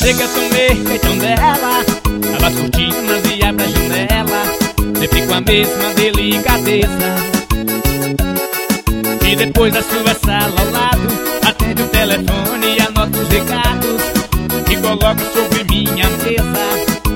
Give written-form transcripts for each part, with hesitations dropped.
sei que eu tomei feitão dela. Tava curtindo, mas ia pra janela, sempre com a mesma delicadeza. E depois da sua sala ao lado, atende o telefone e anota os recados e coloca sobre minha mesa.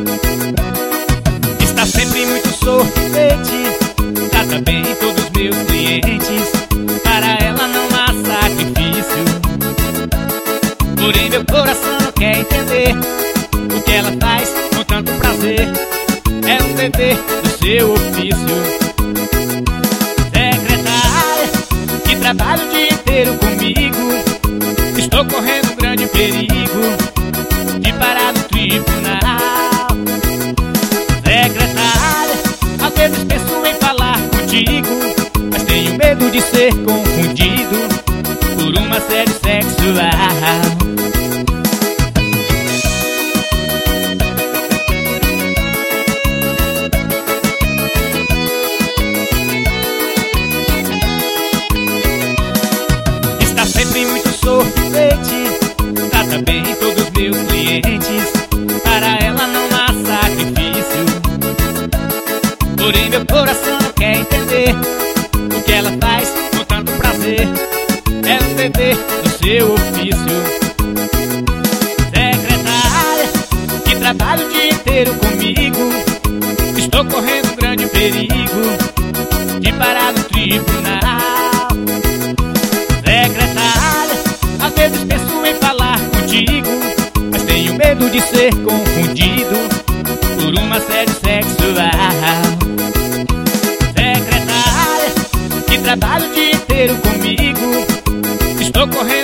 Está sempre muito sorridente, trata bem todos os meus clientes. Para ela não há sacrifício, porém meu coração não quer entender o que ela faz com tanto prazer. É um dever do seu ofício. Secretária, que trabalha o dia inteiro comigo, estou correndo um grande perigo de parar no tribunal. Secretária, às vezes penso em falar contigo, mas tenho medo de ser confundido por um assédio sexual. Sempre muito sorridente, trata bem todos os meus clientes. Para ela não há sacrifício, porém meu coração não quer entender o que ela faz com tanto prazer. É um dever do seu ofício. Secretária, que trabalha o dia inteiro comigo, estou correndo um grande perigo de parar no tribunal. Secretária, às vezes penso em falar contigo, mas tenho medo de ser confundido por um assédio sexual. Secretária, que trabalha o dia inteiro comigo, estou correndo